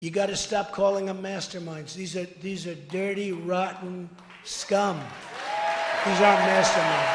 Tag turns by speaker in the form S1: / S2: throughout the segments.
S1: You got to stop calling them masterminds. These are dirty, rotten scum. These aren't masterminds.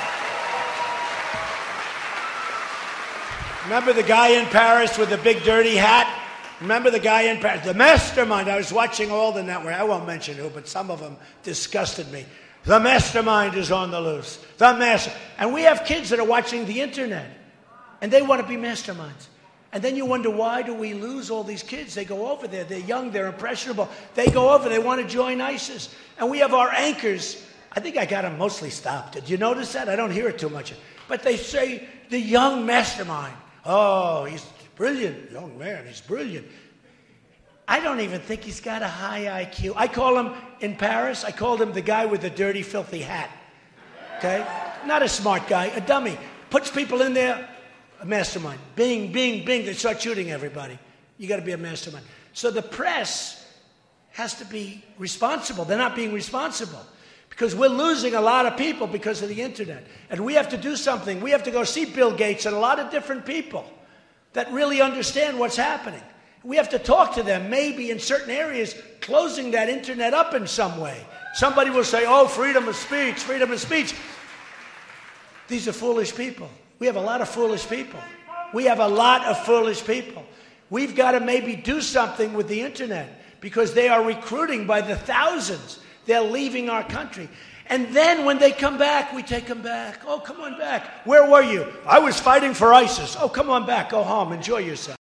S1: Remember the guy in Paris with the big dirty hat? Remember the guy in Paris? The mastermind. I was watching all the network. I won't mention who, but some of them disgusted me. The mastermind is on the loose. And we have kids that are watching the internet, and they want to be masterminds. And then you wonder, why do we lose all these kids? They go over there. They're young. They're impressionable. They go over. They want to join ISIS. And we have our anchors. I think I got them mostly stopped. Did you notice that? I don't hear it too much. But they say, the young mastermind. Oh, he's brilliant. Young man, he's brilliant. I don't even think he's got a high IQ. I call him, in Paris, I called him the guy with the dirty, filthy hat. Okay? Not a smart guy, a dummy. Puts people in there. A mastermind. Bing, bing, bing. They start shooting everybody. You got to be a mastermind. So the press has to be responsible. They're not being responsible because we're losing a lot of people because of the internet. And we have to do something. We have to go see Bill Gates and a lot of different people that really understand what's happening. We have to talk to them, maybe in certain areas, closing that internet up in some way. Somebody will say, oh, freedom of speech, freedom of speech. These are foolish people. We have a lot of foolish people. We have a lot of foolish people. We've got to maybe do something with the internet because they are recruiting by the thousands. They're leaving our country. And then when they come back, we take them back. Oh, come on back. Where were you? I was fighting for ISIS. Oh, come on back. Go home. Enjoy yourself.